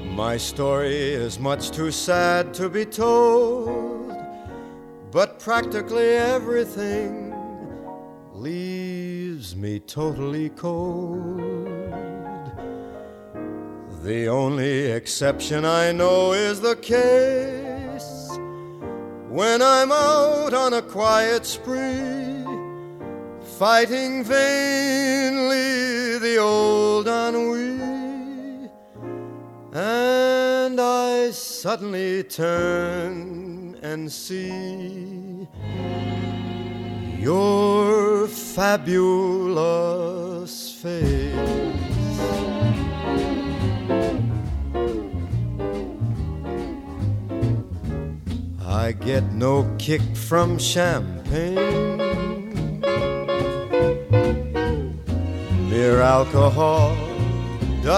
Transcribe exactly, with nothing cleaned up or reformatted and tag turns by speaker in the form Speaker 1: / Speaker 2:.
Speaker 1: My story is much too sad to be told, but practically everything leaves me totally cold. The only exception I know is the case when I'm out on a quiet spree, fighting vainly the old ennui. And I suddenly turn and see your fabulous face. I get no kick from champagne, mere alcohol